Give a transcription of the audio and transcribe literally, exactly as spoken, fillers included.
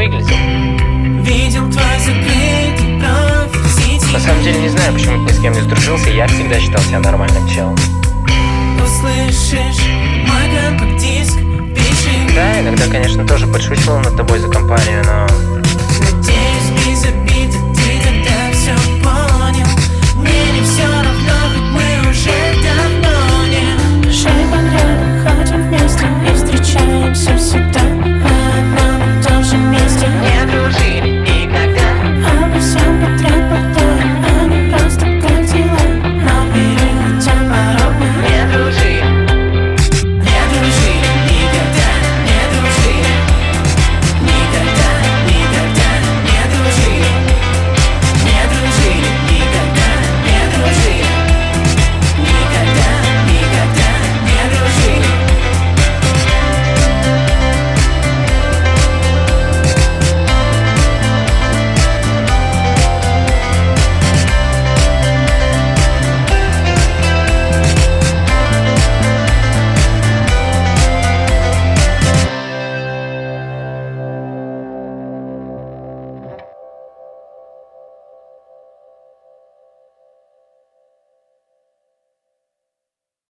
выглядел. Видел твой закрытый профиль в сети. На самом деле не знаю, почему ты ни с кем не сдружился. Я всегда считал себя нормальным челом. Услышишь мой компакт-диск, пиши. Да, иногда, конечно, тоже подшучивал над тобой за компанию, но